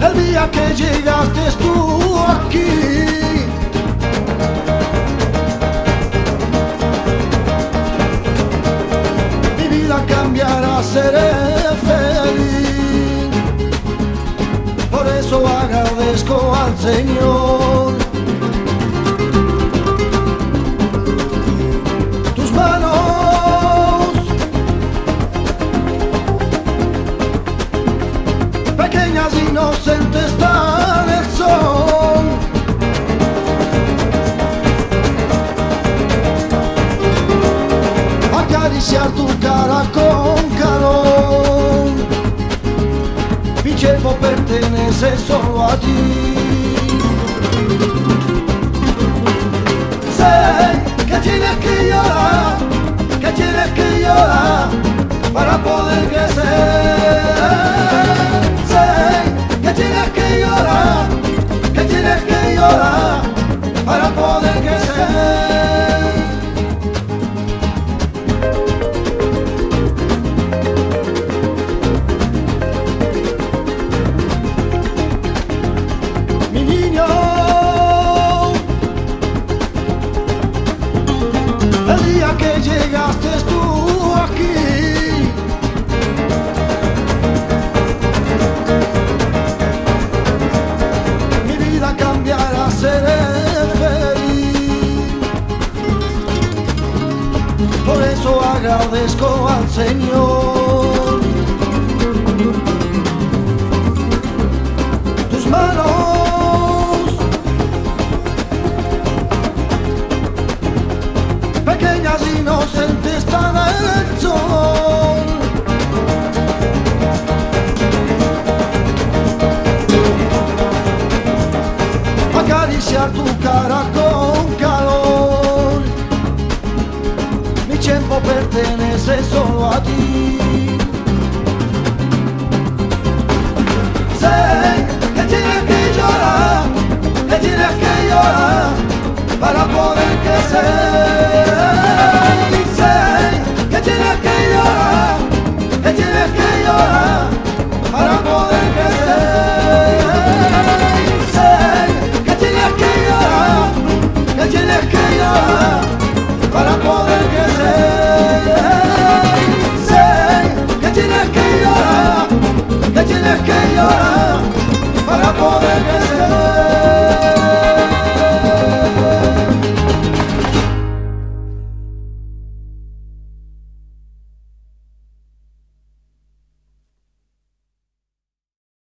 El día que llegaste tú aquí, mi vida cambiará, seré feliz. Por eso agradezco al Señor. Tus manos pequeñas, inocentes, dan el sol. Acariciar tu cara con calor. Mi cuerpo pertenece solo a ti. Sé que tienes que llorar, que tienes que llorar para poder crecer. Sé que tienes que llorar, que tienes que llorar para poder crecer. Mi niño, el día que llegaste tú aquí, mi vida cambiará, seré feliz. Por eso agradezco al Señor. Tus manos pequeñas, inocentes, dan el sol. Acariciar tu cara con calor. Mi tiempo pertenece solo a ti. Sé que tienes que llorar, que tienes que llorar para poder crecer. Sé que tienes que llorar, que tienes que llorar